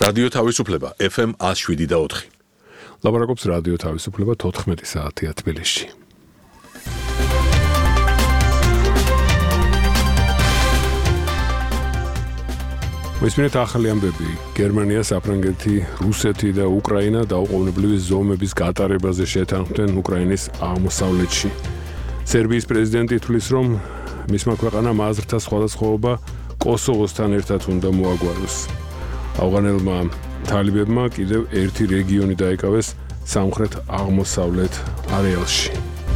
რადიო თავისუფლება FM 107.4. ლაპარაკობს რადიო თავისუფლება 14 საათია თბილისში. მისმინეთ ახალი ამბები. გერმანია, საფრანგეთი, რუსეთი და უკრაინა დაუყოვნებლივი ზომების გატარებაზე შეთანხმდნენ უკრაინის აღმოსავლეთში. სერბიის პრეზიდენტი თვლის, რომ მისმა ქვეყანამ აზრთა სხვადასხვაობა კოსოვოსთან ერთად უნდა მოაგვაროს. ავღანელმა თალიბებმა კიდევ ერთი რეგიონი დაიკავეს სამხრეთ აღმოსავლეთ არეალში.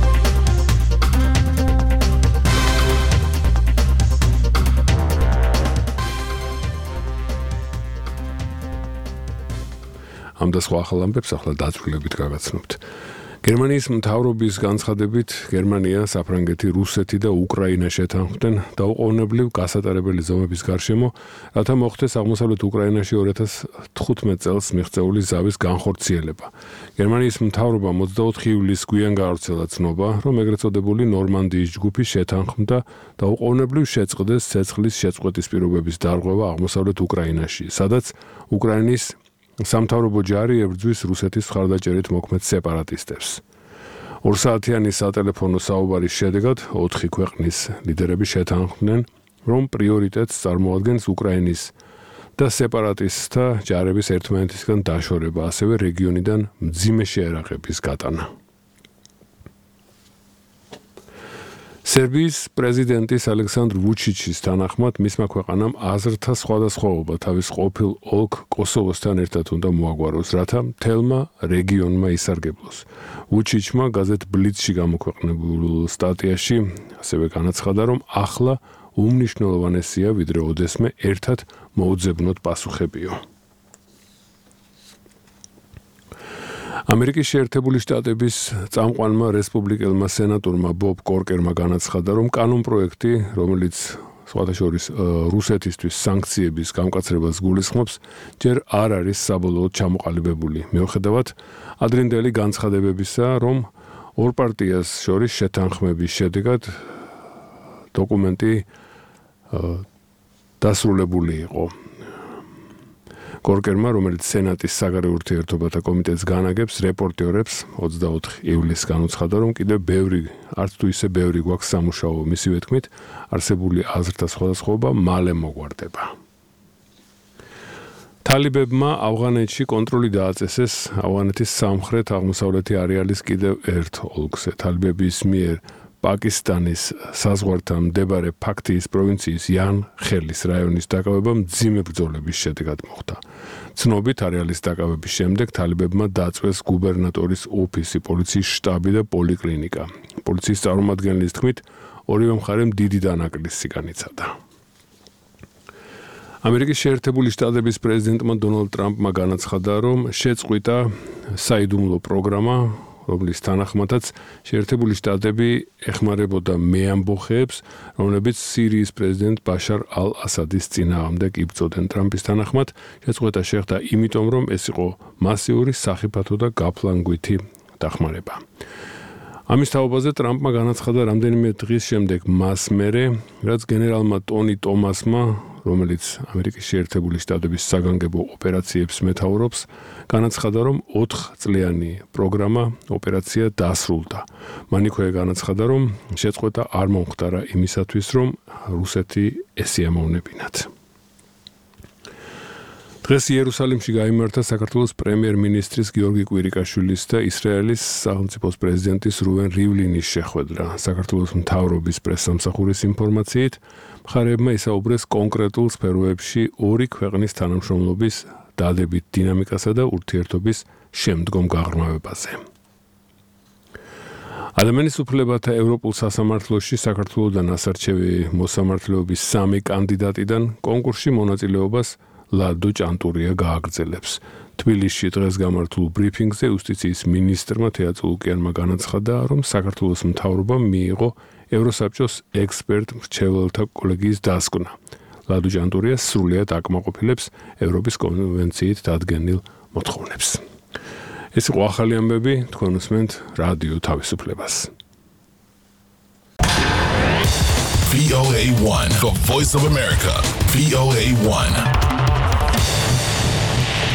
ამ და სხვა ახალ ამბებს ახლა დაწვრილებით გაგაცნობთ. გერმანიის მთავრობის განცხადებით, გერმანია, საფრანგეთი, რუსეთი და უკრაინა შეთანხმდნენ დაუყოვნებლივ გასატარებელი ზომების გარშემო, რათა მოხდეს აღმოსავლეთ უკრაინაში 2015 წელს მიღწეული ზავის განხორციელება. გერმანიის მთავრობა 24 ივლისს გვიან გაავრცელა ცნობა, რომ ეგრეთ წოდებული ნორმანდიის ჯგუფი შეთანხმდა დაუყოვნებლივ შეწყდეს ცეცხლის შეწყვეტის პირობების დარღვევა აღმოსავლეთ უკრაინაში, სადაც უკრაინის სამთავრობო ჯარი ებრძვის რუსეთის მხარდაჭერით მოქმედ სეპარატისტებს. 2 საათიანი სატელეფონო საუბარის შედეგად 4 ქვეყნის ლიდერები შეთანხმდნენ, რომ პრიორიტეტს წარმოადგენს უკრაინის და სეპარატისტთა ჯარების ერთმანეთისგან დაშორება, ასევე რეგიონიდან მძიმე შეერაღების გატანა. სერბიის პრეზიდენტის ალექსანდრ ვუჩიჩის თანახმად მისმა ქვეყანამ აზრთა სხვადასხვაობა თავის ყოფილ ოლქ კოსოვოსთან ერთად უნდა მოაგვაროს, რათა მთელმა რეგიონმა ისარგებლოს. ვუჩიჩმა გაზეთ ბლიცში გამოქვეყნებულ სტატიაში ასევე განაცხადა, რომ ახლა უმნიშვნელოვანესია, ვიდრე ოდესმე ერთად მოუძებნოთ პასუხებიო. ამერიკის შეერთებული შტატების წამყვანმა რესპუბლიკელმა სენატორმა ბობ კორკერმა განაცხადა, რომ კანონპროექტი, რომელიც სხვათა შორის რუსეთისთვის სანქციების გამკაცრებას გულისხმობს, ჯერ არ არის საბოლოოდ ჩამოყალიბებული. მიუხედავად ადრინდელი განცხადებებისა, რომ ორ პარტიას შორის შეთანხმების შედეგად დოკუმენტი დასრულებული იყო. კორკერმა, რომელიც სენატის საგარეო ურთიერთობათა კომიტეტს განაგებს, რეპორტერებს 24 ივლისს განუცხადა, რომ კიდევ არც თუ ისე ბევრი გვაქვს სამუშაო. მისივე თქმით, არსებული აზრთა სხვადასხვაობა მალე მოგვარდება. თალიბებმა ავღანეთში კონტროლი დააწესეს ავღანეთის სამხრეთ-აღმოსავლეთი არეალის კიდევ ერთ ოლქზე. თალიბების მიერ პაკისტანის საზღვართან მდებარე ფაქტიის პროვინციის იან-ხელის რაიონის დაკავება მძიმე ბრძოლების შედეგად მოხდა. ცნობით, არეალის დაკავების შემდეგ თალიბებმა დაწვეს გუბერნატორის ოფისი, პოლიციის შტაბი და პოლიკლინიკა. პოლიციის წარმომადგენლის თქმით, ორივე მხარემ დიდი დანაკლისი განიცადა. ამერიკის შეერთებული შტატების პრეზიდენტმა დონალდ ტრამპმა განაცხადა, რომ შეწყვიტა საიდუმლო პროგრამა, რომლის თანახმადაც შეერთებული შტატები ეხმარებოდა მეამბოხეებს, რომლებიც სირიის პრეზიდენტ ბაშარ ალ-ასადის წინააღმდეგ იბრძოდნენ. ტრამპის თანახმად შეწყვეტა შეხდა იმიტომ, რომ ეს იყო მასიური სახიფათო და გაფლანგვითი დახმარება. ამის თაობაზე ტრამპმა განაცხადა რამდენიმე დღის შემდეგ მას მერე, რაც გენერალმა ტონი ტომასმა, რომელიც ამერიკის შეერთებული შტატების საგანგებო ოპერაციებს მეთაურობს, განაცხადა, რომ 4 წლიანი პროგრამა ოპერაცია დასრულდა. მან იქვე განაცხადა, რომ შეწყვეტა არ მომხდარა იმისათვის, რომ რუსეთი ესიამოვნებინათ. დღეს იერუსალიმში გაიმართა საქართველოს პრემიერ-მინისტრის გიორგი კვირიკაშვილის და ისრაელის სახელმწიფოს პრეზიდენტის რუვენ რივლინის შეხვედრა. საქართველოს მთავრობის პრესსამსახურის ინფორმაციით, მხარეებმა ისაუბრეს კონკრეტულ სფეროებში ორი ქვეყნის თანამშრომლობის დადებით დინამიკასა და ურთიერთობის შემდგომ გაღრმავებაზე. ადამიანის უფლებათა ევროპულ სასამართლოში საქართველოდან ასარჩევი მოსამართლეობის 3 კანდიდატიდან კონკურსში მონაწილეობას ლადო ჭანტურია გააგრძელებს. თბილისში დღეს გამართულ ბრიფინგზე იუსტიციის მინისტრმა თეატრო ლუკიანმა განაცხადა, რომ საქართველოს მთავრობამ მიიღო ევროსაბჭოს ექსპერტ მრჩეველთა კოლეგიის დასკვნა. ლადო ჭანტურია სრულიად აკმაყოფილებს ევროპის კონვენციით დადგენილ მოთხოვნებს. ეს იყო ახალი ამბები, თქვენ უსმენთ რადიო თავისუფლებას. VOA1, the voice of America. VOA1.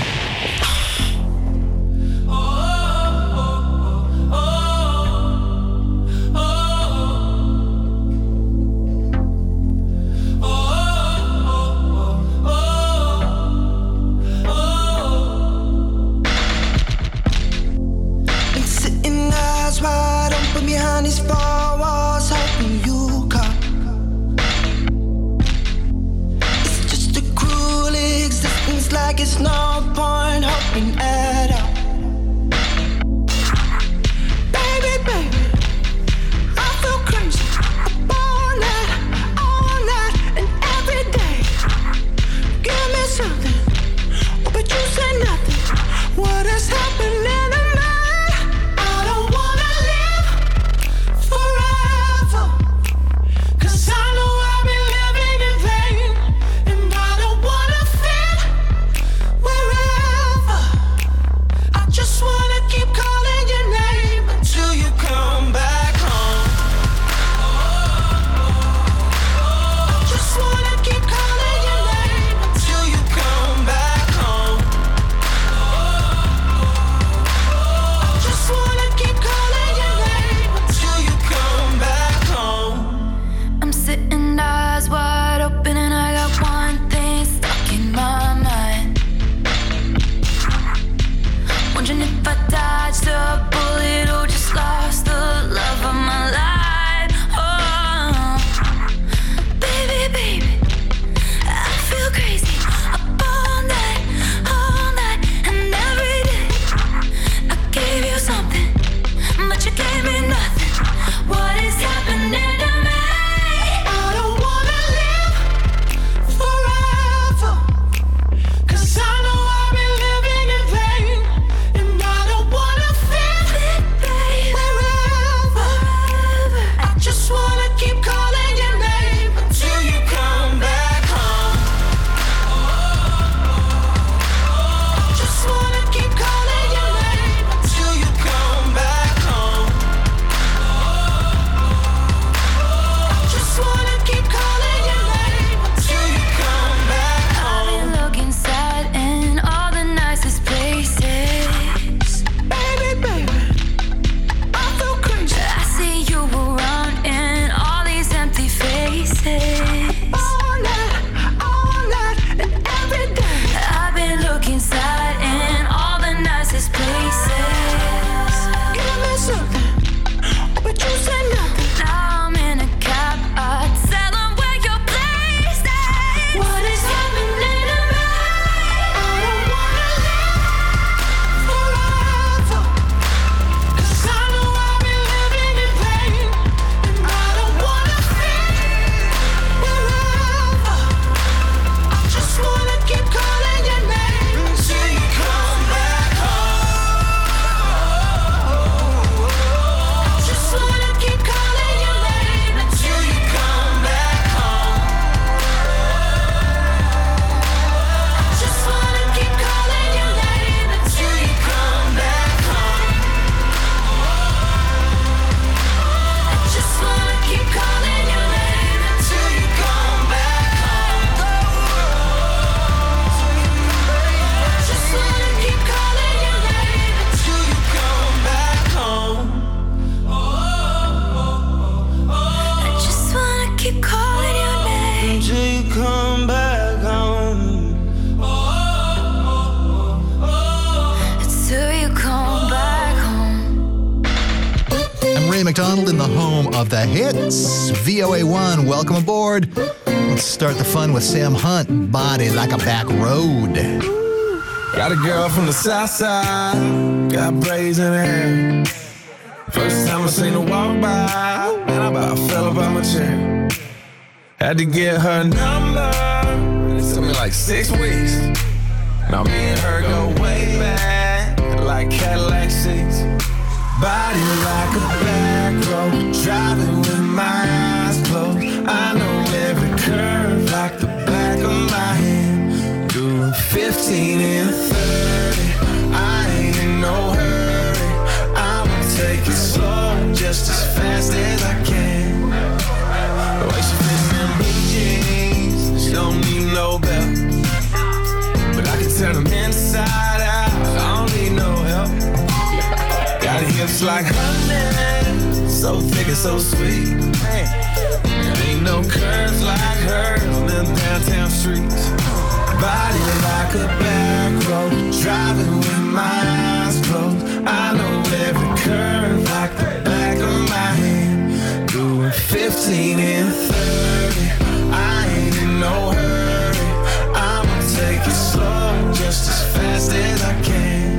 McDonald in the home of the hits. VOA1, welcome aboard. Let's start the fun with Sam Hunt, Body Like a Back Road. Got a girl from the south side, got braids in her hair. First time I seen her walk by, man, I about fell about my chair. Had to get her number, it took me like 6 weeks. Now me and her go way back, like Cadillac seats. Body like a back road, driving with my eyes closed. I know every curve like the back of my hand. Doing 15 and 30, I ain't in no hurry. I'ma take it slow, just as fast as I can. The way she fits in blue jeans, she don't need no belt. But I can turn them inside out, I don't need no help. Got hips like honey, so thick and so sweet. There ain't no curves like hers on them downtown streets. Body like a back road, driving with my eyes closed. I know every curve like the back of my hand. Doing 15 and 30, I ain't in no hurry. I'ma take it slow, just as fast as I can.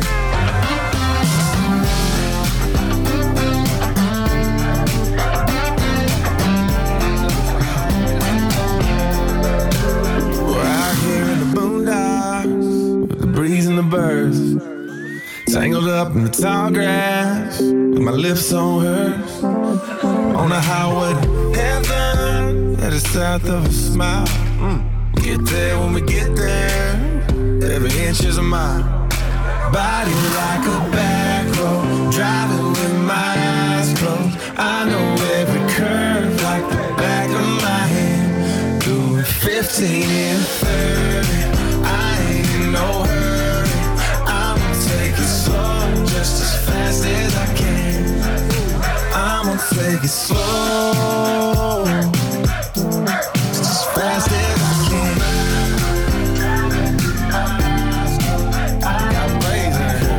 Breeze and the birds, tangled up in the tall grass, with my lips on hers. On the highway to heaven, at the south of a smile. Get there when we get there, every inch is a mile. Body like a back road, driving with my eyes closed. I know every curve like the back of my hand. Doing 15 and 30, I ain't in no hurry. Take it slow, just as fast as I can. I'ma take it slow, just as fast as I can. I got braids in her.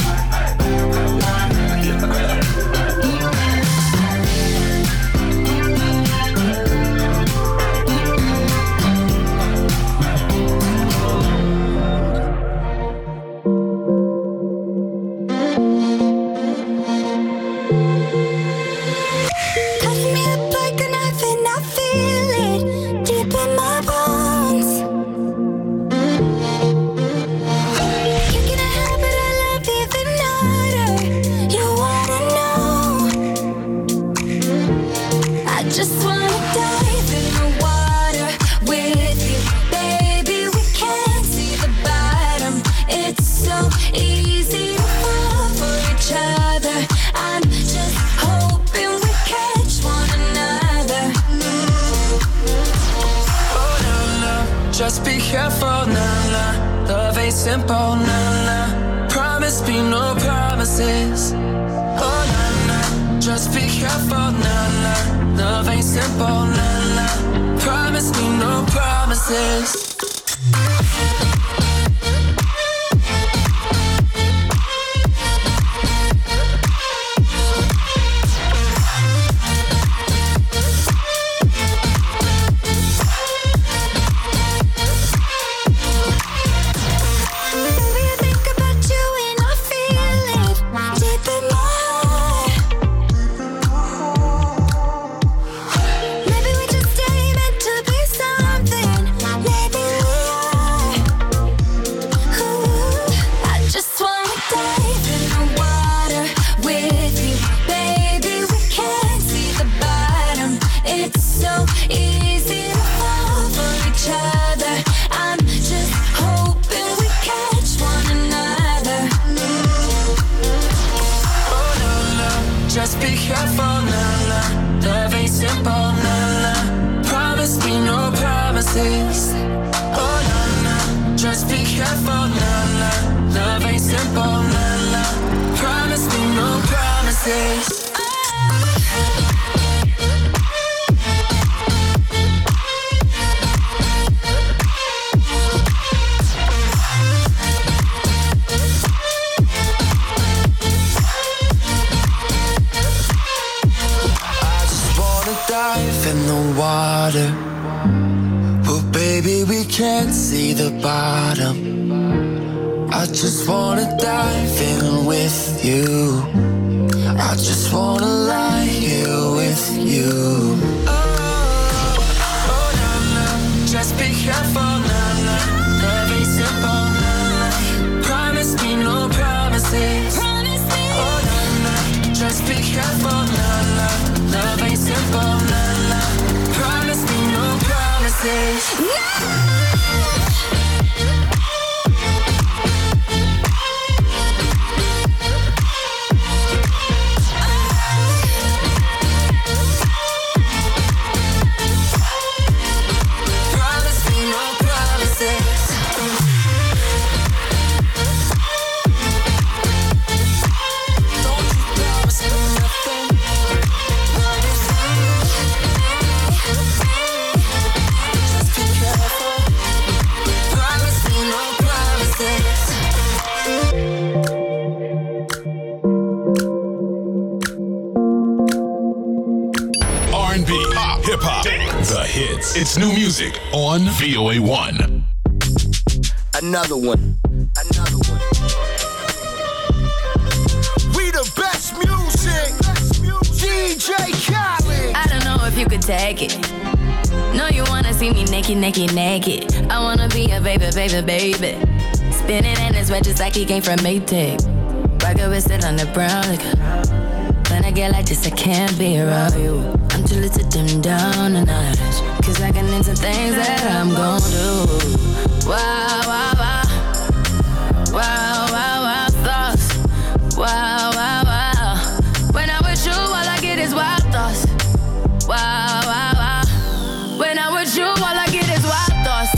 Just be careful, nah, nah. Love ain't simple, nah, nah. Promise me no promises. Oh, nah, nah. Just be careful, nah, nah. Love ain't simple, nah, nah. Promise me no promises. dive in the water, but baby, we can't see the bottom. I just wanna dive in with you. I just wanna lie here with you. Oh, na na, just be careful, na na. Love ain't simple, na na. Promise me no promises. Oh, na na, just be careful, na na. Love ain't simple, na na. Promise me no promises. R&B, pop, hip-hop, the hits. It's new music on VOA1. Another one. We the best music. DJ Khaled. I don't know if you could take it. No, you wanna see me naked, naked, naked. I wanna be a baby, baby, baby. Spinning in his red just like he came from Maytag. Rocket with it on the brown liquor. When I get like this, I can't be around you. I'm too little to dim down a notch, 'cause I can into things that I'm gon' do. Wow, wow, wow. Wow, wow, wow, thoughts. Wow, wow, wow. When I'm with you, all I get is wild thoughts. Wow, wow, wow. When I'm with you, all I get is wild thoughts.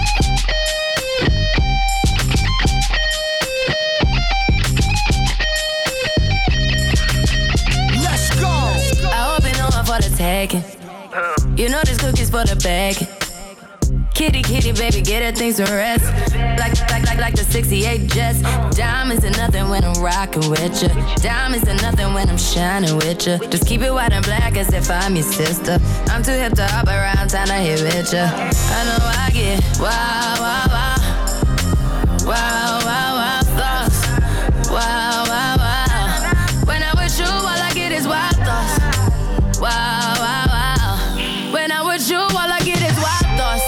Let's go. I hope you know I'm for the taking. You know this cookie's for the bag. Kitty, kitty, baby, get her things to rest. Like the 68 Jets. Diamonds are nothing when I'm rocking with ya. Diamonds are nothing when I'm shining with ya. Just keep it white and black as if I'm your sister. I'm too hip to hop around, time to hit with ya. I know I get wow, wow, wow. Wow, wow, wow, thoughts. Wow, wow, wow. When I'm with you, all I get is wild thoughts. Wow, wow, wow. When I'm with you, all I get is wild thoughts.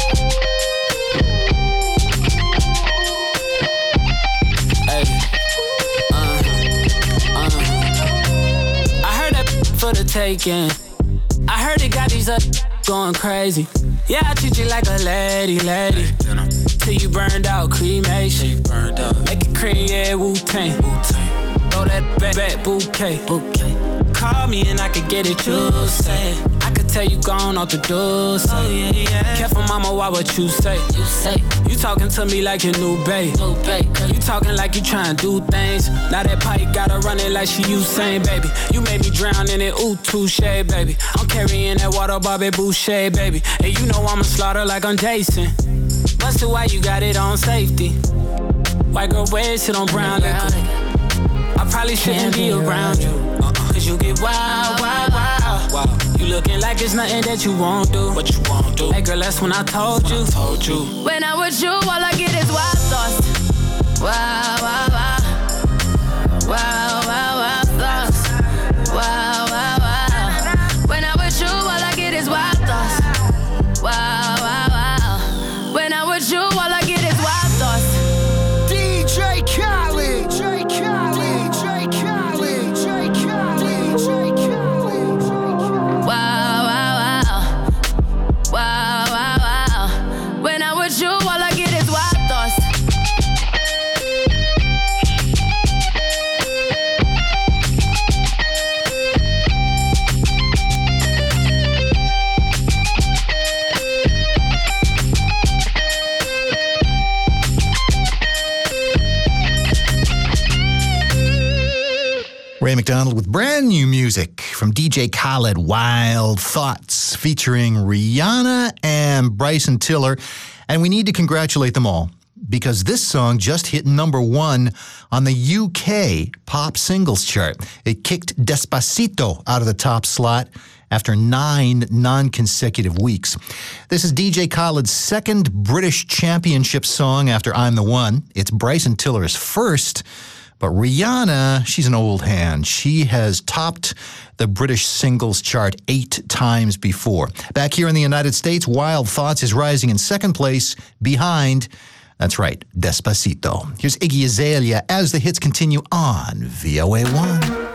I heard that for the taking. I heard it got these up going crazy. Yeah, I treat you like a lady. Till you burned out, cremation. Make it cream, yeah, Wu-Tang. Throw that back bouquet. Call me and I could get it, you say. I could tell you gone off the door. Oh, yeah. Careful, mama, why what you say? You talking to me like your new babe. You talking like you trying to do things. Now that pipe gotta run it like she Usain, baby. You made me drown in it, ooh, touche, baby. I'm carrying that water, Bobby Boucher, baby. And you know I'ma slaughter like I'm Jason. Busted, why you got it on safety? White girl wear shit on brown liquor. I probably shouldn't be around you. 'Cause you get wild, wild, wild. You looking like it's nothing that you won't do. What you won't do? Hey girl, that's when I told you. When I'm with you, all I get is wild thoughts. Wow, wow, wow. Wow, wow, wow, thoughts. Wow, wow, wow. When I'm with you, all I get is wild thoughts. Wow, wow, wow. When I'm with you, all I get is wild thoughts. DJ Khaled. Wow, wow, wow. Wow, wow, wow. When I'm with you, all I get is wild thoughts. Ray McDonald with brand new music from DJ Khaled, Wild Thoughts, featuring Rihanna and Bryson Tiller. And we need to congratulate them all because this song just hit #1 on the UK pop singles chart. It kicked Despacito out of the top slot after 9 non-consecutive weeks. This is DJ Khaled's second British championship song after I'm the One. It's Bryson Tiller's first, but Rihanna, she's an old hand. She has topped the British singles chart 8 times before. Back here in the United States, Wild Thoughts is rising in second place behind, that's right, Despacito. Here's Iggy Azalea as the hits continue on VOA1.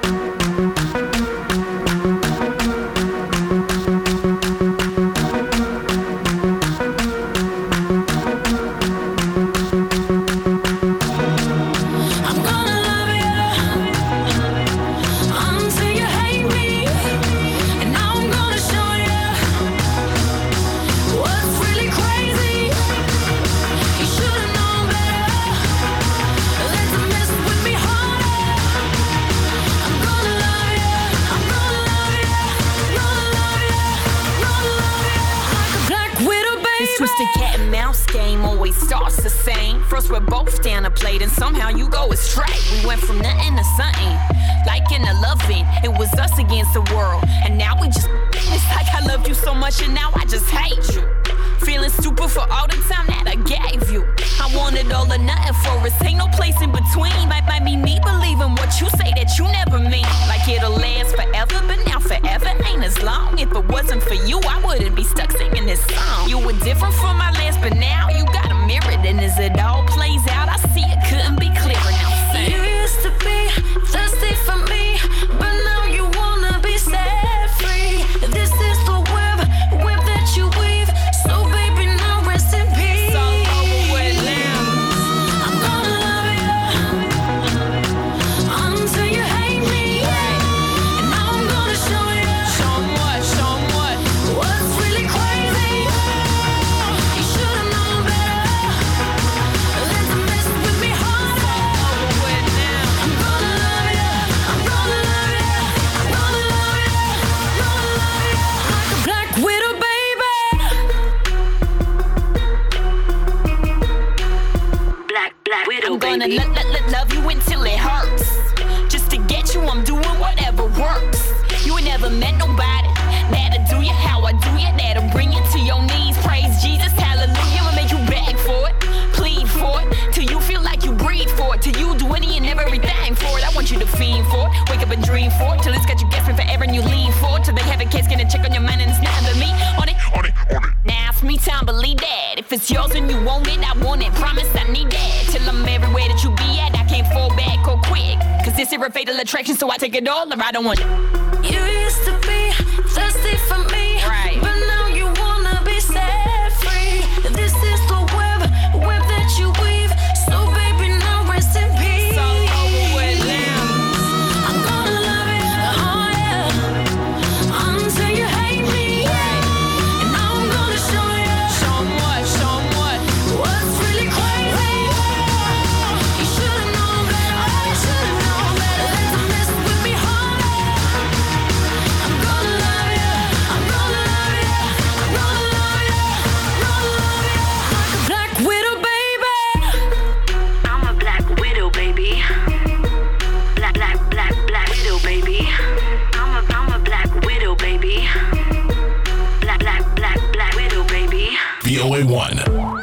First we're both down a plate and somehow you go astray. We went from nothing to something, like in a loving. It was us against the world, and now we just, it's like I loved you so much and now I just hate you. Feeling stupid for all the time that I gave you. I wanted all or nothing for us, ain't no place in between. Might be me believing what you say that you never mean. Like it'll last forever, but now forever ain't as long. If it wasn't for you, I wouldn't be stuck singing this song. You were different from my last, but now you got a mirror. And as it all plays out, I see it couldn't be clearer now. Say. You used to be thirsty for me, but now you wanna be set free. This is the web that you weave. So baby, now rest in peace. It's all over with now. I'm gonna love you until you hate me, and now I'm gonna show you. Show 'em what, show 'em what. What's really crazy? You should've known better. Let them mess with me harder. Over with now. I'm gonna love you. I'm gonna love you. I'm gonna love you. I'm gonna love you like a black widow, baby. Black widow, I'm gonna baby. love you until it hurts. Just to get you, I'm doing whatever works. You ain't never met nobody that'll do you how I do you. That'll bring you to your knees. Praise Jesus, hallelujah. I'll make you beg for it, plead for it, till you feel like you breathe for it, till you do any and everything for it. I want you to fiend for it, wake up and dream for it, till it's got you guessing forever and you lean for it, till they have a case, gonna check on your mind and it's not but me on it. Now it's me time, believe that. If it's yours and you want it, I want it. Promise I need that. Till I'm everywhere that you be at, I can't fall back or quick. Cause this is a fatal attraction, so I take it all or I don't want it. You used to be thirsty for me, Right. but now you wanna be set free. This is the web that you weave. So baby, now rest in peace. It's all over with now. I'm gonna love you, oh yeah, until you hate me, and now I'm gonna show you. Show 'em what, show 'em what. What's really crazy? You should've known better. You should've known better. Let them mess with me harder. I'm gonna love you. I'm gonna love you. I'm gonna love you. I'm gonna love you like a black widow, baby. I'm a black widow, baby. Black widow, baby. I'm a black widow, baby. Black widow, baby. VOA1.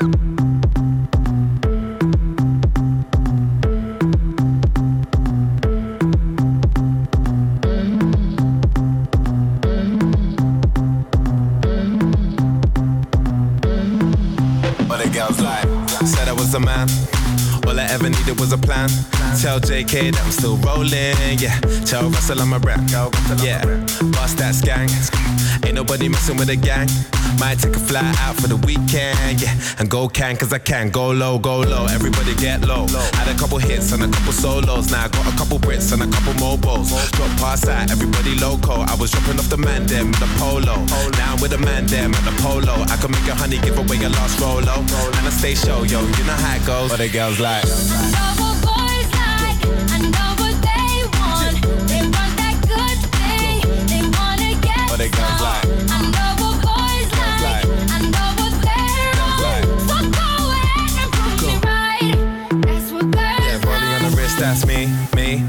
But the girls like, said I was a man. All I ever needed was a plan. Tell JK that I'm still rolling, yeah. Tell Russell I'm a rap, yeah. Bust that skank. Ain't nobody messing with a gang. Might take a fly out for the weekend, yeah. And go cause I can. Go low, everybody get low. Had a couple hits and a couple solos. Now I got a couple Brits and a couple mobiles. Drop past that, everybody loco. I was dropping off the man them with the polo. Now I'm with the man them at the polo. I can make a honey give away your last Rolo. And I stay show, yo, you know how it goes. But the girls like, I know what boys like. I know what they want. They want that good thing. They wanna get but the girls like, I know what boys like. I know what they're on. So go ahead and prove me right. That's what girls yeah, rolling on the wrist, that's me. Man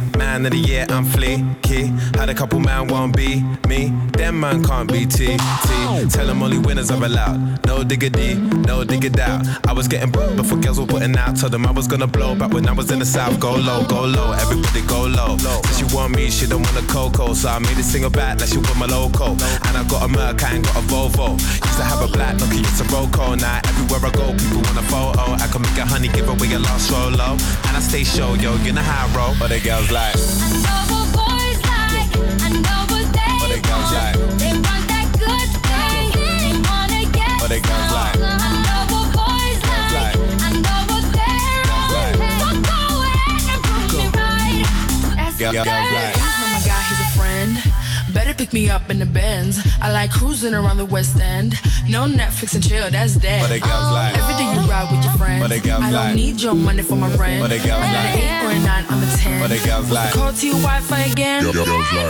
man of the year, I'm fleeky. Had a couple man won't be me. Them man can't be T. Tell them only winners are allowed. No diggity, no dig it out. I was getting before girls were putting out. Told them I was gonna blow back when I was in the south. Go low, everybody go low. Said she want me, she don't want a cocoa. So I made a single back like she want my loco. And I got a Merc, I ain't got a Volvo. Used to have a black Nokia, it's a Roco. Now everywhere I go, people want a photo. I can make a honey, give away a lost solo. And I stay show, yo, you know how I roll. But the girls like, I know what boys like, I know what they but the girls like, they want that good thing, they wanna get but the girls like, I know what boys like, I know what they're on. So go ahead and prove me right. That's the girls like. Oh my God, he's a friend. Better pick me up in the Benz. I like cruising around the West End. No Netflix and chill, that's dead. But the girls like, every day you ride with your friends. but the girls I don't like, need your money for my rent. but the girls I'm like, an 8 or a 9, I'm a 10. but the girls like, Call to your Wi-Fi again. I know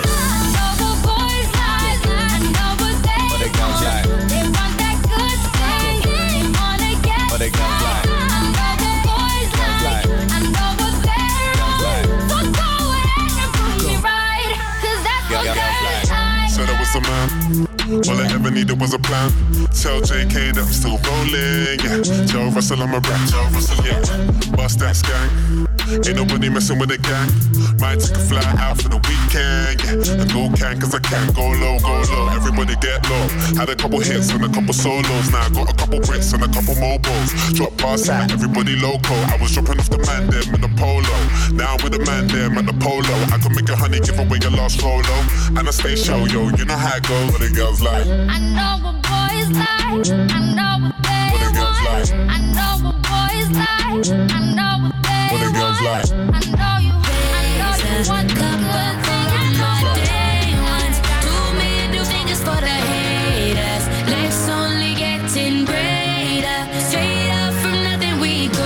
what boys like, I know what they but the girls like, they want that good thing, they wanna get but the girls like, I know what boys like, I know what they're on. So go ahead and prove me right, 'cause that's what girls like. Said I was a man, all I ever needed was a plan. Tell JK that I'm still rolling, yeah. Tell Russell I'm a rap, tell Russell, yeah. Bust that gang, ain't nobody messing with the gang. Might take a fly out for the weekend, yeah. And go can, cause I can go low, everybody get low. Had a couple hits and a couple solos. Now I got a couple Brits and a couple mobiles. Drop bars out, everybody loco. I was dropping off the man them in the polo. Now I'm with the man them at the polo. I can make a honey, give away your last rolo. And I stay show, yo, you know how it goes. What the girls like, I know what boys like, I know what they what the girls want. like, I know what boys like, I know what they what the girls want. like. I know you want the good thing. I know what they want. Too many new fingers for the haters. Life's only getting greater. Straight up from nothing we go.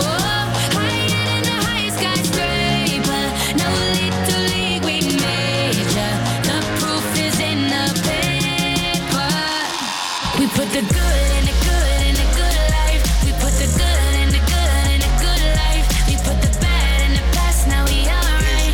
Higher than the highest skyscraper. No little league we major. The proof is in the paper. We put the good in the good in the good life. We put the good in the good in the good life. We put the bad in the past. Now we alright.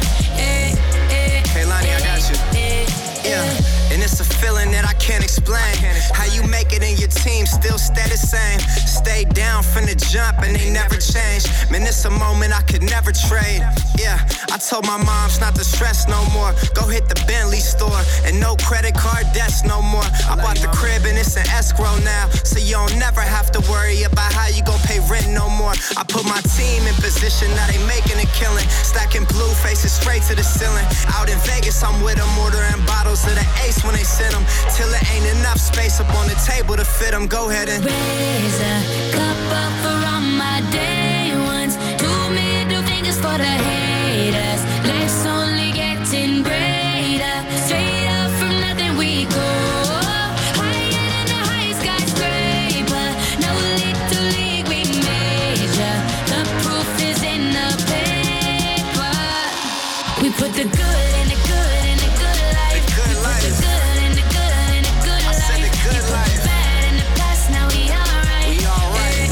Hey Lonnie, I got you. Yeah, and it's a feeling that I can't explain. How you make it in your team still stay the same. Stay down from the jump and they never change. Man, it's a moment I could never trade. Yeah, I told my moms not to stress no more. Go hit the Bentley store and no credit card debts no more. I bought the crib and it's an escrow now, so you don't never have to worry about how you gon' pay rent no more. I put my team in position, now they making a killing. Stacking blue faces straight to the ceiling. Out in Vegas, I'm with them, ordering bottles of the Ace when they send them. Till it ain't enough space up on the table to fit them. Go ahead and raise a cup up for all my day ones. Too middle fingers for the haters. Life's only getting greater. Straight up from nothing we go. Higher than the highest skyscraper. No little league we major. The proof is in the paper. We put the good in the good in the good life. the good life. The good in the good in the good I life. said the good life. The bad in the past. Now we alright. We alright.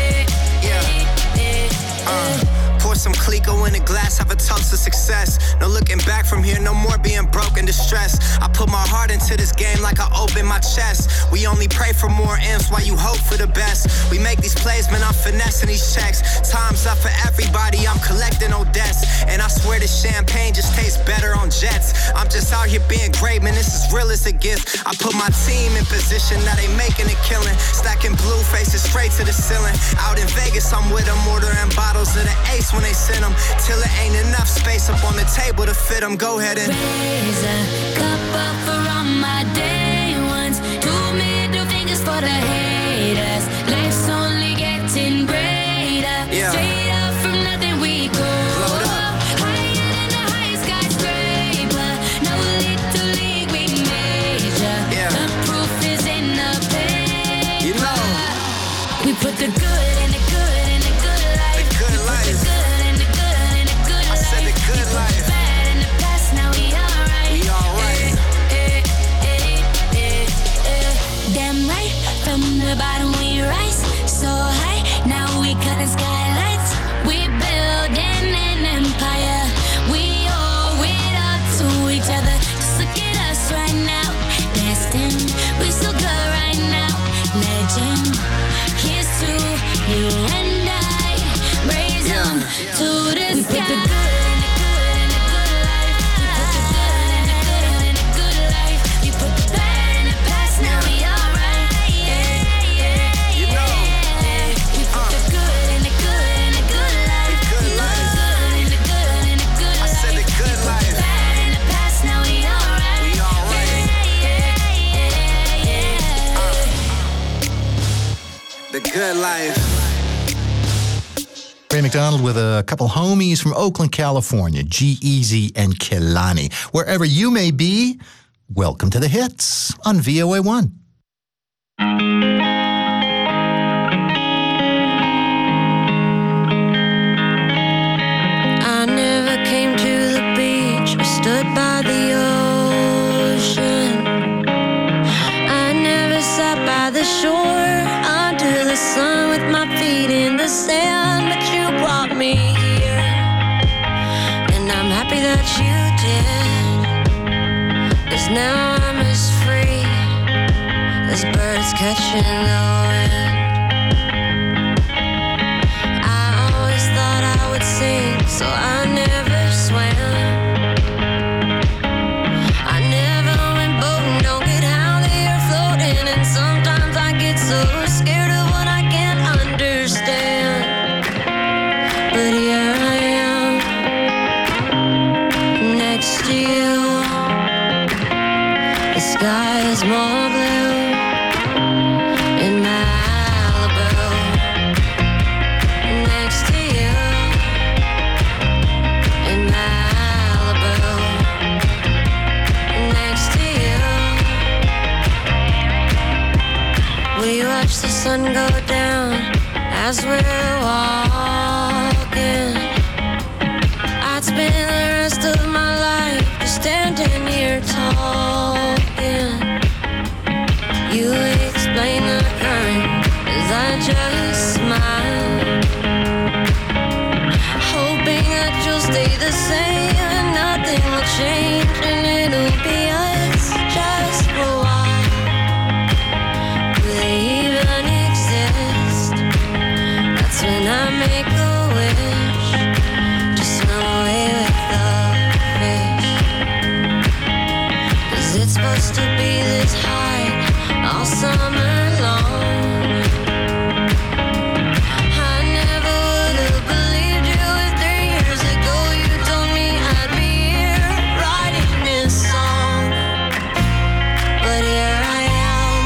Pour some Clico in a glass, have a toast to success. No looking back from here, no more being broke and distressed. I put my heart into this game like I open my chest. We only pray for more M's while you hope for the best. We make these plays, man, I'm finessing these checks. Time's up for everybody, I'm collecting no debts. And I swear this champagne just tastes better on jets. I'm just out here being great, man, this is real as it gets. I put my team in position, now they making a killing. Stacking blue faces straight to the ceiling. Out in Vegas, I'm with them, ordering bottles of the Ace when they send them. Till it ain't enough space up on the table to fit them. Go ahead and raise a cup up for all my day ones. Two middle fingers for the haters. Life's only getting greater. Yeah. Straight up from nothing we go. Load up. Higher than the highest skyscraper. No little league we major. Yeah. The proof is in the paper. You know. We put the good in the good in the good life. The good We put life. the good in the good in the good I said the life. good We put life. the bad in the past. Now we alright. We alright. Damn right, from the bottom we rise so high. Now we cutting skylights. We building an empire. We all We so good right now. Legend. Here's to you and I. Raise them to the sky. We put the good in the good in the good life. We put the good in the good in the good life. We put the bad in the past. Now we alright. Yeah. We put the good in the good in the good life. We put the good in the good in the good life. I said the good life. Bad in the past. Now we alright. We alright. The good life. Ray McDonald with a couple homies from Oakland, California, G-Eazy and Kehlani. Wherever you may be, welcome to the hits on VOA1. I never came to the beach or stood by the ocean. I never sat by the shore under the sun with my feet in the sand, but you brought me here, and I'm happy that you did, 'cause now I'm as free as birds catching the wind. I always thought I would sink, so I never swam. I never went boating, don't get how they are floating, and sometimes I get so scared of what I can't understand. But here I am, next to you. The sky is more blue in Malibu. Next to you in Malibu. Next to you. We watch the sun go down as we're walking. I'd spend the rest of my life just standing here talking. You explain the current as I just smile, hoping that you'll stay the same and nothing will change, and it'll be us just for a while. Do they even exist? That's when I make a wish to swim away with the fish. 'Cause it's supposed to be this high all summer long. I never would have believed you if 3 years ago you told me I'd be here writing this song. But here I am,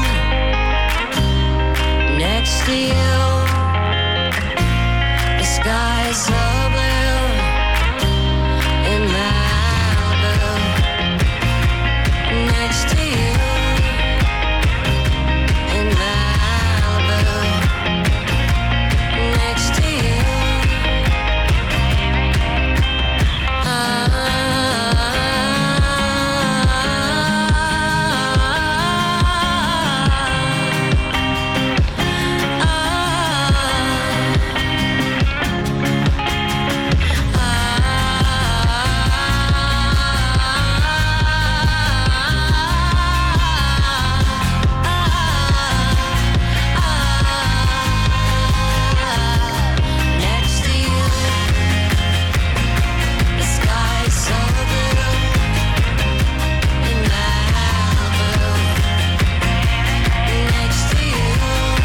next to you. The sky is so blue in Malibu. Next to you in Malibu. Next to you. Next to you. The sky is so blue in Malibu. Next to you.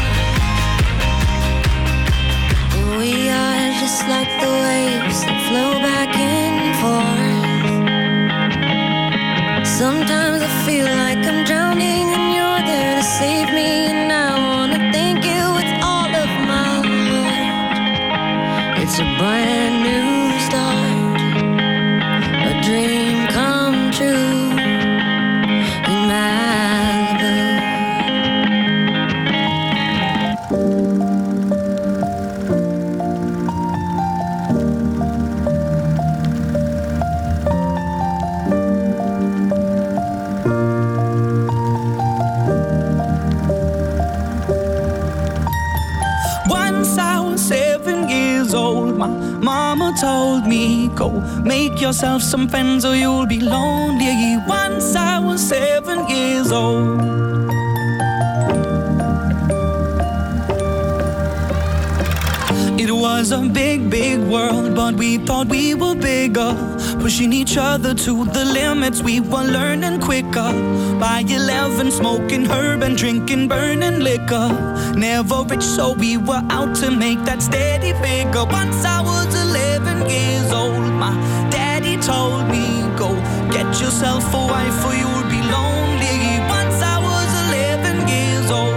We are just like the waves that flow back and forth. Sometimes I feel like I'm drowning and you're there to save me, and I wanna thank you with all of my heart. It's a brand new start, a dream come true in Malibu. Once I was 7 years old, my mama told me, go make yourself some friends or you'll be lonely. Once I was 7 years old, was a big, big world, but we thought we were bigger. Pushing each other to the limits, we were learning quicker. By 11, smoking herb and drinking burning liquor. Never rich, so we were out to make that steady figure. Once I was 11 years old, my daddy told me, go get yourself a wife or you'll be lonely. Once I was 11 years old.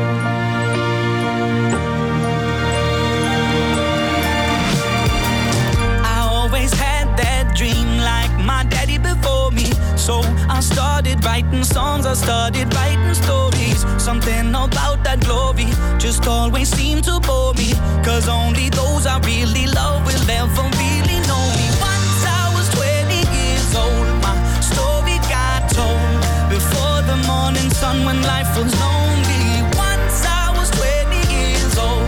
Dream like my daddy before me. So I started writing songs, I started writing stories. Something about that glory just always seemed to bore me. Cause only those I really love will ever really know me. Once I was 20 years old, my story got told. Before the morning sun when life was lonely. Once I was 20 years old.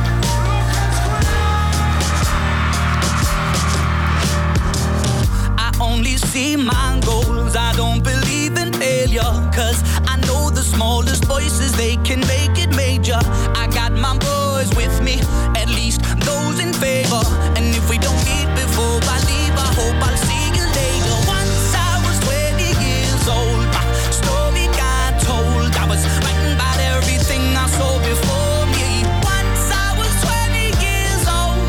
Only see my goals, I don't believe in failure. Cause I know the smallest voices, they can make it major. I got my boys with me, at least those in favor. And if we don't meet before I leave, I hope I'll see you later. Once I was 20 years old, my story got told. I was writing about everything I saw before me. Once I was 20 years old.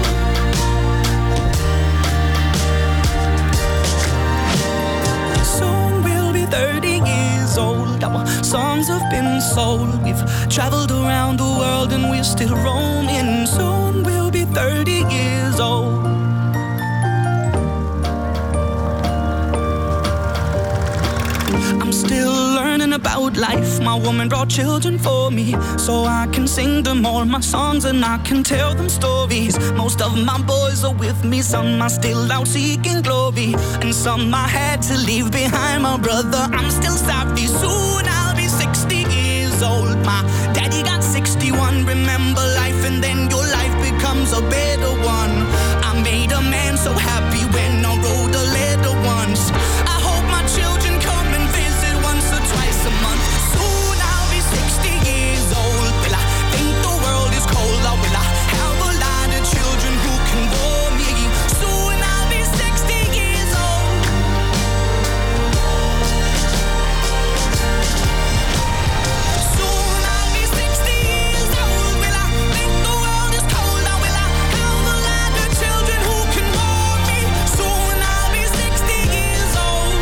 Soon we'll be 30 years old. Our songs have been sold. We've traveled around the world and we're still roaming. Soon we'll be 30 years old. I'm still learning about life. My woman brought children for me, so I can sing them all my songs and I can tell them stories. Most of my boys are with me, some are still out seeking glory, and some I had to leave behind. My brother, I'm still sorry. Soon I'll be 60 years old. My daddy got 61. Remember life and then your life becomes a better one. I made a man so happy when I wrote a letter once. I hope my children come and visit once or twice a month. Soon I'll be 60 years old. Will I think the world is cold, or will I have a lot of children who can warm me? Soon I'll be 60 years old. Soon I'll be 60 years old. Will I think the world is cold, or will I have a lot of children who can warm me? Soon I'll be 60 years old.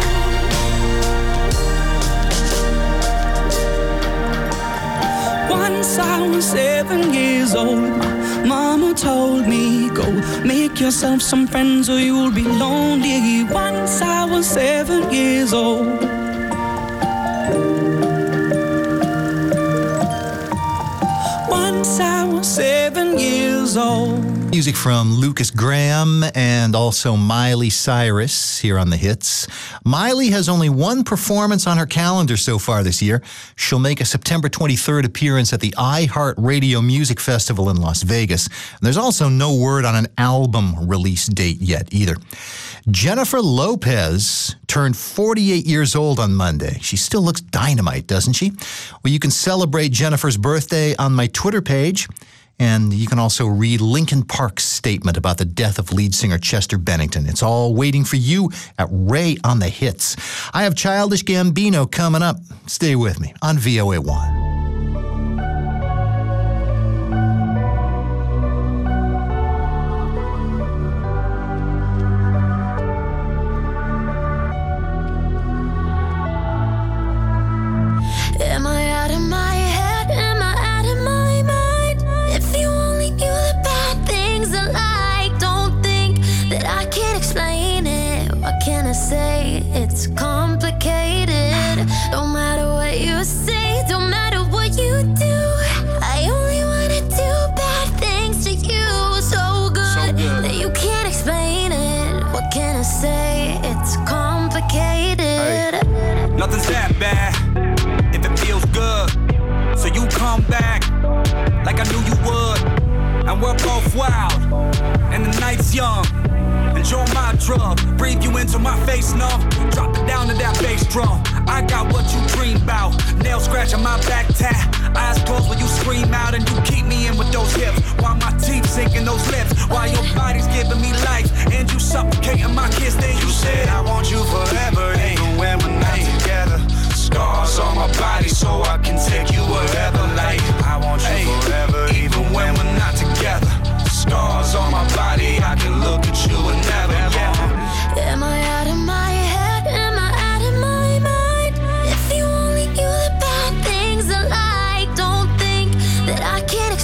Once I was 7 years old, my mama told me, go make yourself some friends or you'll be lonely. Once I was 7 years old. Once I was 7 years old. Music from Lucas Graham and also Miley Cyrus here on The Hits. Miley has only one performance on her calendar so far this year. She'll make a September 23rd appearance at the iHeartRadio Music Festival in Las Vegas. And there's also no word on an album release date yet either. Jennifer Lopez turned 48 years old on Monday. She still looks dynamite, doesn't she? Well, you can celebrate Jennifer's birthday on my Twitter page. And you can also read Linkin Park's statement about the death of lead singer Chester Bennington. It's all waiting for you at Ray on the Hits. I have Childish Gambino coming up. Stay with me on VOA1. Am I out of my head? Am I out of my mind? If you only knew the bad things I like, don't think that I can't explain it. What can I say? It's complicated. Don't matter what you say, don't matter what you do. I only wanna do bad things to you. So good that you can't explain it. What can I say? It's complicated. Hey, nothing's that bad. If it feels good, so you come back like I knew you would. And we're both wild, and the night's young. Enjoy my drug, breathe you into my face, no. Drop it down to that bass drum. I got what you dream about. Nail scratching my back tat. Eyes closed when you scream out, and you keep me in with those hips. While my teeth sink in those lips. While your body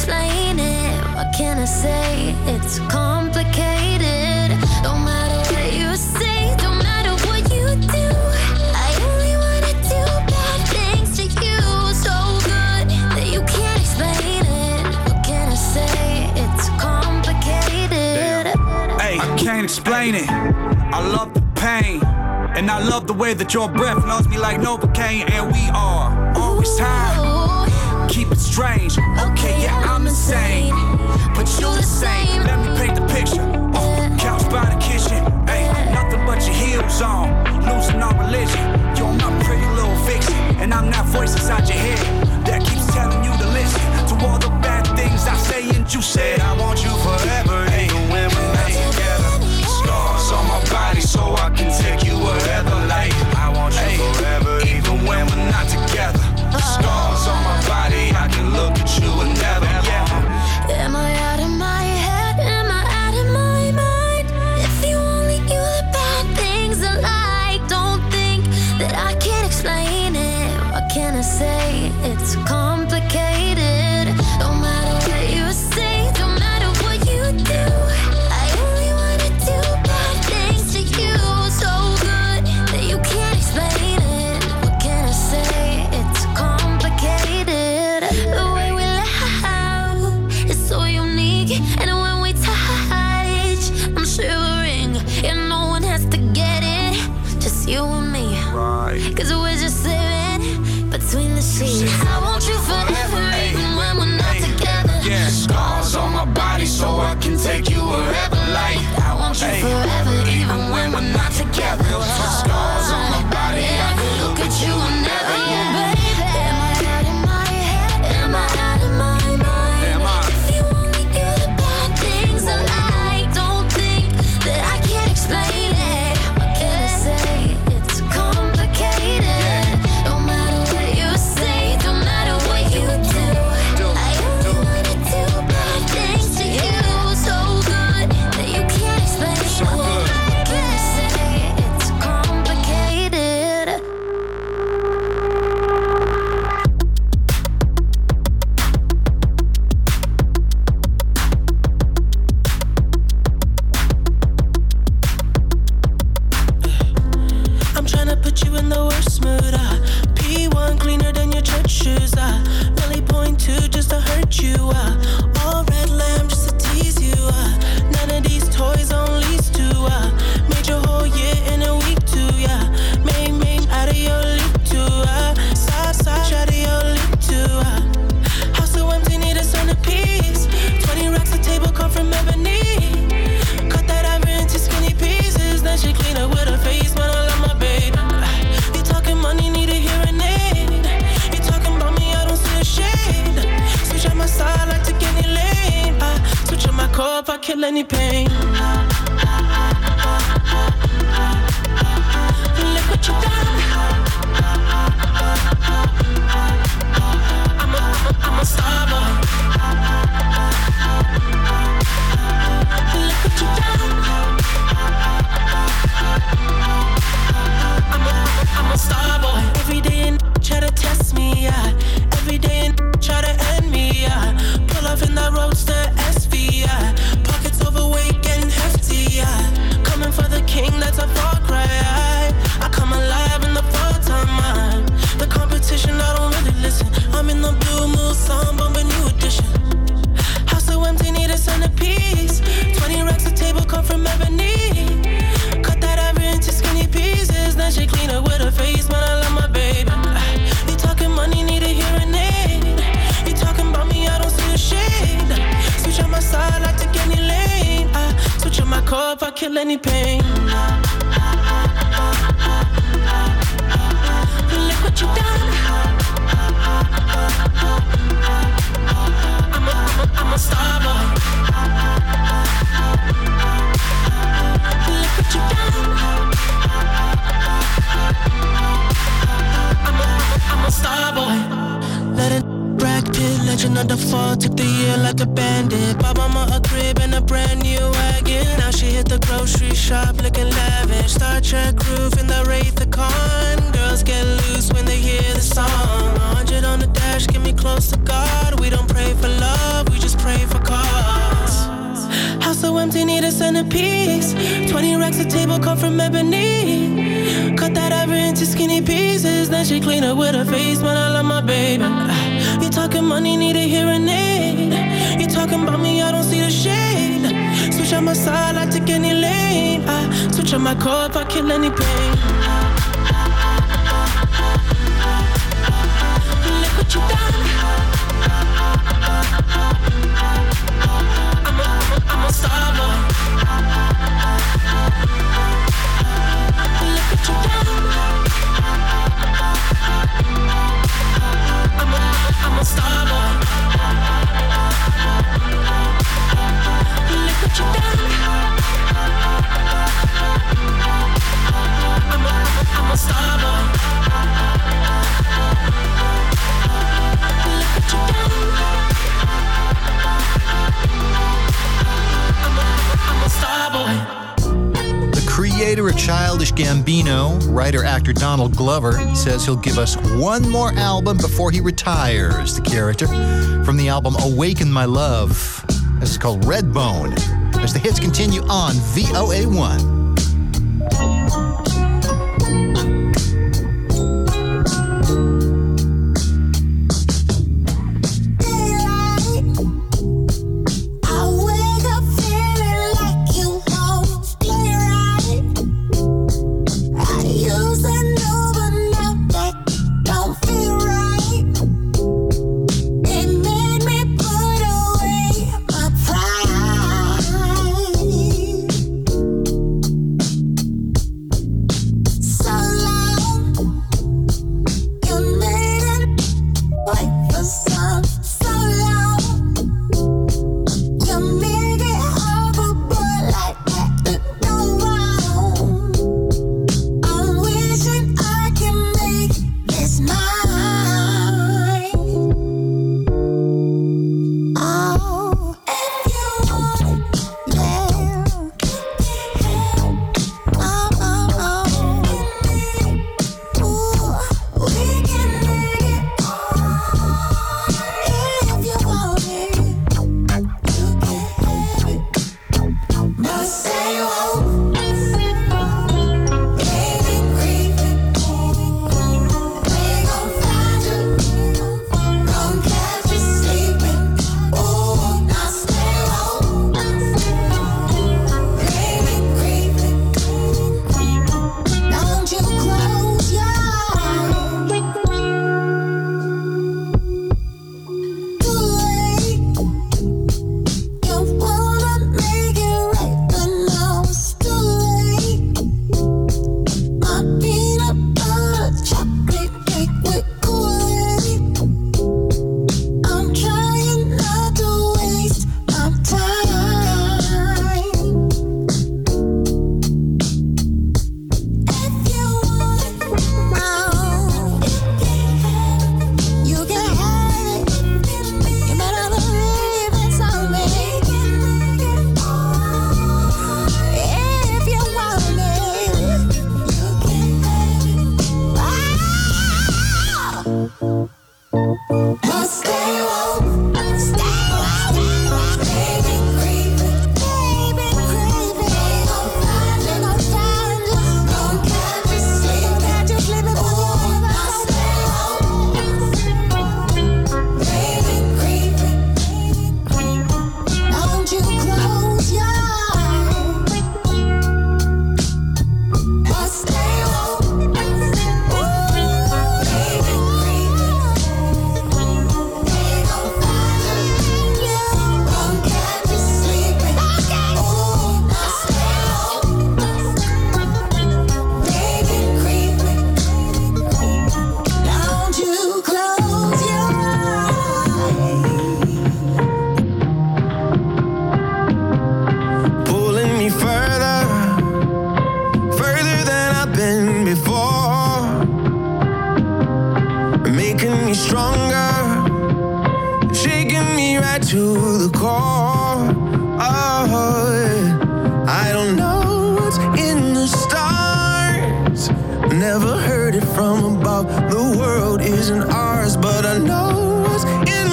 explain it. What can I say? It's complicated. Don't matter what you say, don't matter what you do. I only wanna do bad things to you, so good that you can't explain it. What can I say? It's complicated. Hey, I can't explain it. I love the pain, and I love the way that your breath loves me like Novocaine. And we are always high. Keep it strange. Okay, yeah, I'm insane, but you the same. Let me paint the picture. Couch by the kitchen. Hey, nothing but your heels on. Losing our religion. You're my pretty little fiction, and I'm that voice inside your head that keeps telling you to listen to all the bad things I say and you said. I want you forever, even when we're not together. Scars on my body so I can take you wherever. Like I want you forever, even when we're not together. Scars on my body, I can look at you and never. Yeah. Am I out of my head? Am I out of my mind? If you only knew the bad things I like, don't think that I can't explain it. What can I say? It's complicated. Don't matter what you say, don't matter what you do. I only wanna do bad things to you, so good that you can't explain it. What can I say? It's complicated. The way we laugh is so unique, and when we touch, I'm shivering, and no one has to get it, just you and me. Cause we're just living between the sheets. I want you forever, even when we're not together. Yeah, scars on my body so I can take you wherever. Like I want you forever, even when we're not together. Scars on my body, I can look at you and never. Am I out of my head? Am I out of my mind? If you only knew the bad things I like, don't think that I can't explain it. What can I say? It's complicated. Don't matter what you say, don't matter what you do. I only wanna do bad things to you, so good that you can't explain it. What can I say? It's complicated. I'm tryna put you in the worst mood. P1 cleaner than your church shoes. Really point two just to hurt you. All red lamb just to tease you. None of these toys on lease to. Made your whole year in a week too. Yeah, main out of your league too. Side out of your league too. House so empty, need a centerpiece. 20 racks a table come from ebony. Cut that ivory into skinny pieces. Then she clean up with her face, man, I love my baby. You talking money, need a hearing aid. You talking about me, I don't see a shade. Switch on my side, like take any lane. Switch on my core if I kill any pain. Look what you done. I'm a star boy. Look what you done. I'm a star boy. Every day and try to test me, yeah. Every day and try to end me, yeah. Pull off in that roadster SV, yeah. Pockets overweight, getting hefty, yeah. Coming for the king, that's a far cry. I come alive in the fall time. The competition, I don't really listen. I'm in the blue mood, song bumping new edition. House so empty, need a centerpiece. 20 racks a table come from ebony. Cut that ivory into skinny pieces. Then she clean up with her face, man, I love my baby. You talking money, need a hearing aid. You talking about me, I don't see a shade. Switch on my side, I take any lane. Switch on my core if I kill any pain. Look what you done. I'm a star boy. Look what you done. I'm a star boy. Let it Brad Pitt, legend of the fall, took the year like a bandit. Bought mama a crib and a brand new wagon. Now she hit the grocery shop looking lavish. Star Trek roof in the Wraith the Con. Girls get loose when they hear the song. 100 on the dash, get me close to God. We don't pray for love, we just piece. 20 racks of table cut from ebony. Cut that ivory into skinny pieces. Then she clean up with her face, man, I love my baby. You talking money, need a hearing aid. You talking about me, I don't see the shade. Switch on my side, I take any lane. I switch on my core if I kill any pain. Look what you done. I'm a star boy. Look what you done. I'm a star boy. Look what you done. I'm a star boy. Look what you done. I'm a star boy. The creator of Childish Gambino, writer-actor Donald Glover, says he'll give us one more album before he retires. The character from the album Awaken My Love. This is called Redbone. As the hits continue on VOA1.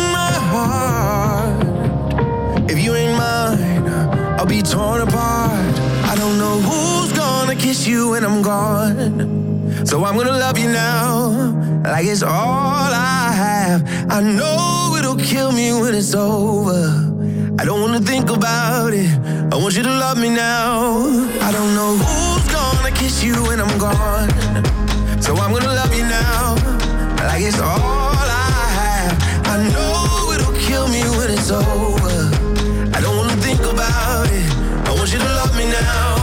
I'll be torn apart. when I'm gone. So I'm gonna love you now, like it's all I have. I know it'll kill me when it's over. I don't wanna think about it, I want you to love me now. I don't know who's gonna kiss you when I'm gone. So I'm gonna love you now, like it's all I have. I know it'll kill me when it's over. I don't wanna think about it, I want you to love me now.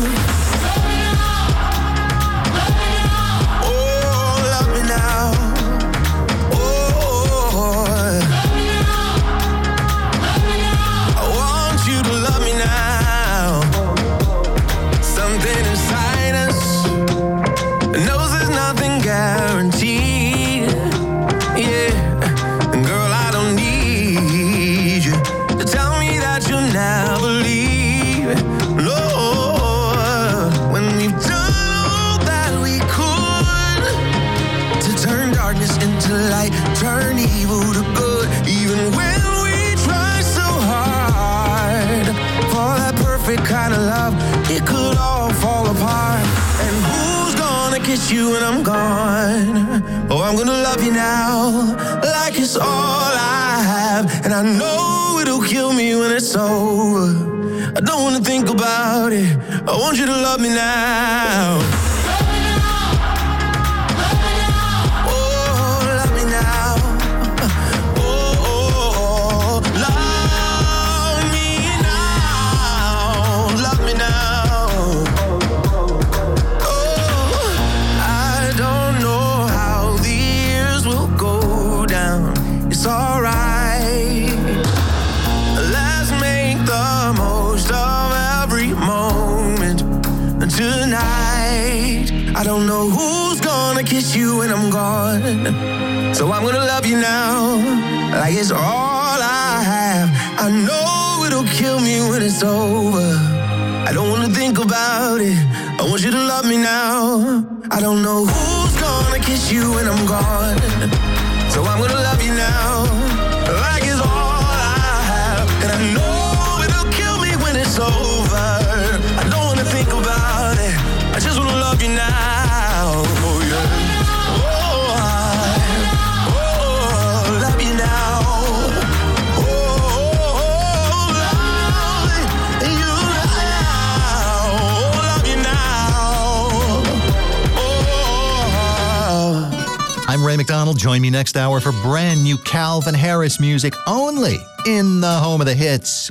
Turn evil to good, even when we try so hard. For that perfect kind of love, it could all fall apart. And who's gonna kiss you when I'm gone? Oh, I'm gonna love you now, like it's all I have. And I know it'll kill me when it's over. I don't wanna think about it, I want you to love me now. I don't know who's gonna kiss you when I'm gone. So I'm gonna love you now, like it's all I have. I know it'll kill me when it's over. I don't wanna think about it, I want you to love me now. I don't know who's gonna kiss you when I'm gone. So I'm gonna love you now, like it's all I have. And I know it'll kill me when it's over. I don't wanna think about it, I just wanna love you now. Oh yeah. Oh, love you now. Oh, love you now. Love you now. Oh. I'm Ray McDonald. Join me next hour for brand new Calvin Harris music only in the home of the hits,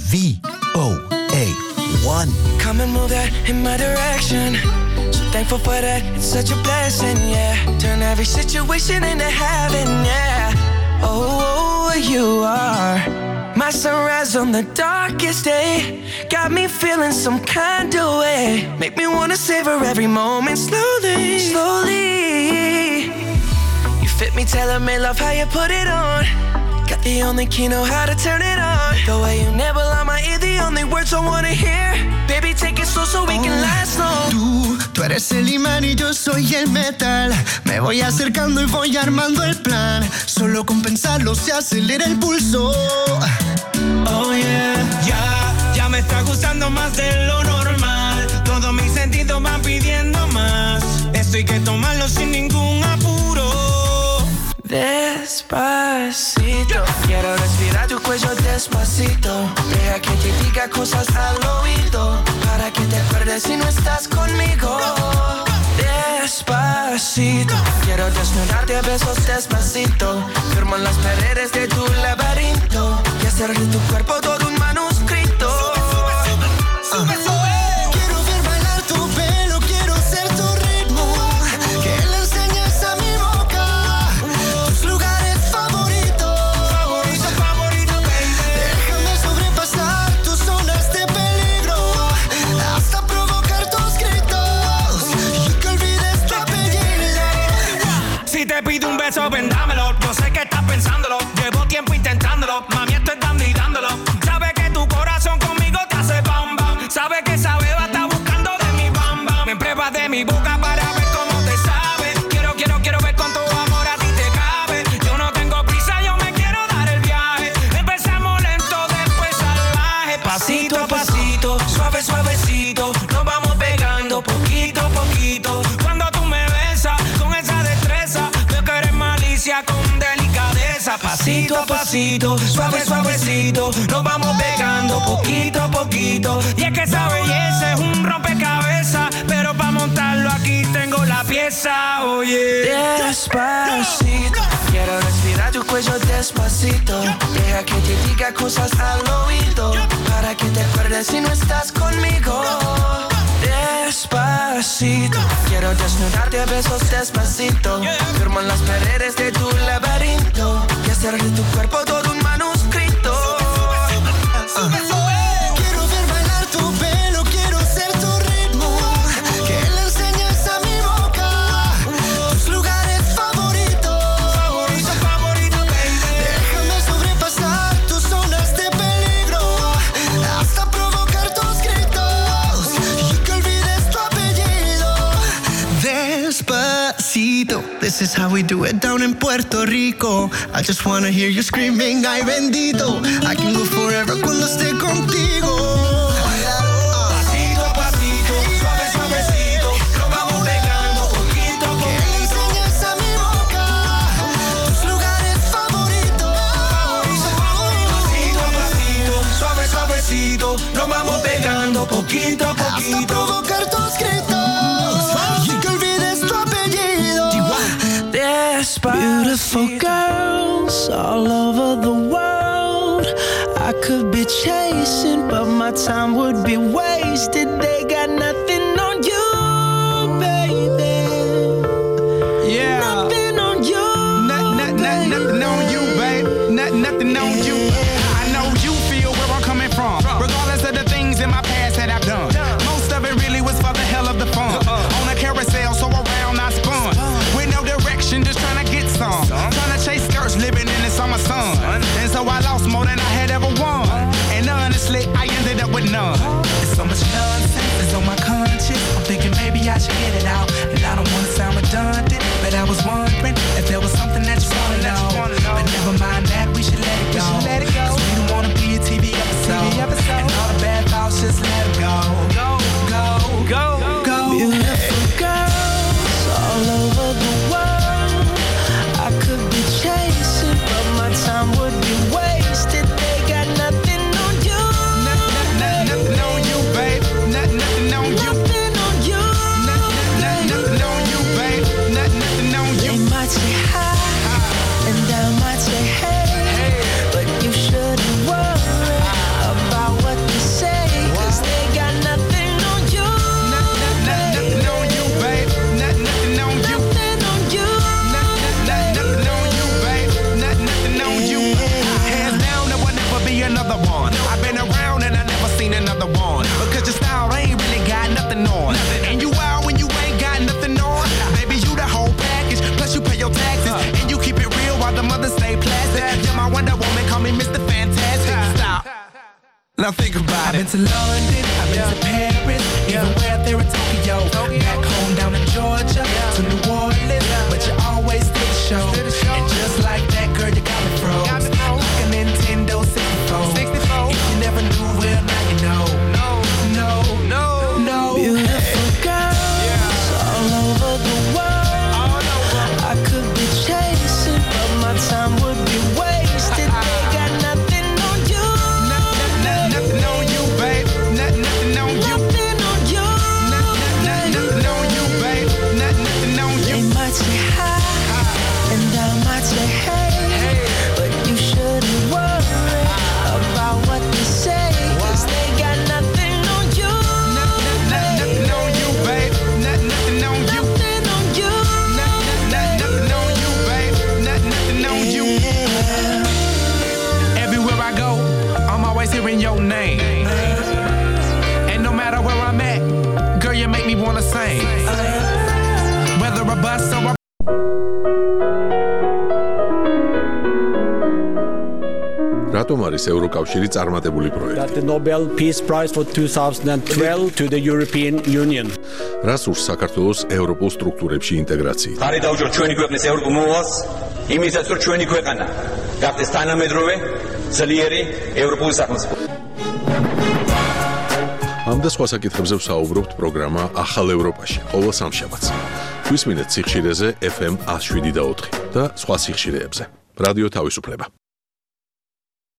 VOA1. Come and move that in my direction. So thankful for that, it's such a blessing, yeah. Turn every situation into heaven, yeah. Oh, you are my sunrise on the darkest day. Got me feeling some kind of way. Make me wanna savor every moment slowly, slowly. You fit me, tailor-made, love how you put it on. Got the only key, know how to turn it on. The way you never lie my ear, the only words I wanna hear. Baby, take it slow so we can last long. Tú eres el imán y yo soy el metal. Me voy acercando y voy armando el plan. Solo con pensarlo se acelera el pulso. Oh yeah, ya me está gustando más de lo normal. Todos mis sentidos van pidiendo más. Esto hay que tomarlo sin ningún apuro. Despacito, quiero respirar tu cuello despacito. Deja que te diga cosas al oído, para que te acuerdes si no estás conmigo. Despacito, quiero desnudarte a besos despacito. Firmo en las paredes de tu laberinto y hacer de tu cuerpo todo un manuscrito. Sube, sube, sube. Quiero ver bailar tu pelo, quiero ser tu ritmo. Que le enseñes a mi boca tus lugares favoritos. Favorito, favorito, baby. Déjame sobrepasar tus zonas de peligro, hasta provocar tus gritos y que olvides tu apellido. Si te pido un beso, ven dámelo. Yo sé que estás pensándolo. Llevo tiempo intentándolo. Mami, estoy dando y dándolo. Pasito a pasito, suave suavecito, nos vamos pegando poquito a poquito. Y es que esa belleza es un rompecabezas, pero para montarlo aquí tengo la pieza, oye. Despacito, quiero respirar tu cuello despacito. Deja que te diga cosas al oído, para que te acuerdes si no estás conmigo. Despacito, quiero desnudarte a besos despacito. Firmo en las paredes de tu laberinto y hacer de tu cuerpo todo un manuscrito. Quiero ver bailar tu pelo, quiero ser tu ritmo, que le enseñes a mi boca tus lugares favoritos. Favorito, baby. Déjame sobrepasar tus zonas de peligro, hasta provocar tus gritos y que olvides tu apellido. Despacito, this is how we do it down in Puerto Rico. I just wanna hear you screaming, ay bendito. I can go forever cuando esté contigo. Pasito a pasito, suave suavecito, nos vamos pegando poquito a poquito. Que le enseñes a mi boca tus lugares favoritos. Pasito a pasito, suave suavecito, nos vamos pegando poquito a poquito. Hasta provocar tus gritos y que olvides tu apellido. Beautiful girls all over the world, I could be chasing, but my time would be wasted. They got nothing on you, baby. Yeah. Nothing on you. Nothing on you, babe. Nothing on you. I know you feel where I'm coming from, regardless of the things in my past that I've done. Most of it really was for the hell of the fun. On a carousel, so around I spun. With no direction, just trying to get some. Trying to chase skirts, living in the summer sun. And so I lost more than I had ever won. And honestly, I ended up with none. There's so much nonsense that's on my conscience. I'm thinking maybe I should get it out. And I don't want to sound redundant, but I was wondering if there was something that you want to know. But never mind that, we should let it go. Cause we don't want to be a TV episode. And all the bad thoughts, just let it go. Go, go, go, go. Beautiful girls all over the world, I could be chasing, but my time would be wasted. They got nothing on you. Nothing on you, babe. Nothing on you. Nothing on you. Nothing on you, babe. Nothing on you. They might say hi, and I might say hey, but you shouldn't worry about what they say, cause they got nothing on you. Nothing on you, babe. Nothing on you. Nothing on you. Nothing on you, babe. Nothing on you. Hands down, there will never be another one. I've been around and I never seen another one. Because your style ain't really got nothing on. And you out when you ain't got nothing on. Baby, you the whole package. Plus you pay your taxes. And you keep it real while the mothers stay plastic. You're my Wonder Woman, call me Mr. Fantastic. Stop. Now think about it. I've been to London, I've been to Paris, even where there in Tokyo. Back home down in Georgia, to New Orleans, but you always did the show. And just like that, girl, you got me froze. Like a Nintendo 64. If you never knew, well, now you know. No. Beautiful girls all over the world, I could be chasing, but my time would be wasted. They got nothing on you. Nothing on you, babe. Nothing on you. Nothing on you. Nothing on you, babe. Nothing on you. They might say hi, and I might say hey, but you shouldn't worry about what they say, cause they got nothing on you. Nothing on you, babe. Nothing on you. Nothing on you. Nothing on you, babe. Nothing on you. Everywhere I go, I'm always hearing your name. And no matter where I'm at, girl, you make me wanna sing. Whether a bus or a რატომ არის ევროკავშირი წარმატებული პროექტი? The Nobel Peace Prize for 2012 to the European Union. რას ურს საქართველოს ევროპულ სტრუქტურებში ინტეგრაციით? ხარი დაუჭროთ ჩვენი ქვეყნის ევროპულ მოვალს, იმისაც რომ ჩვენი ქვეყანა გახდეს თანამედროვე, ძლიერი ევროპული სახელმწიფო. ამ და სხვა საკითხებზე ვსაუბრობთ პროგრამა ახალ ევროპაში, ყოველ სამშაბათს. გვისმინეთ სიხშირეზე FM 107.4 და სხვა სიხშირეებზე. რადიო თავისუფლება.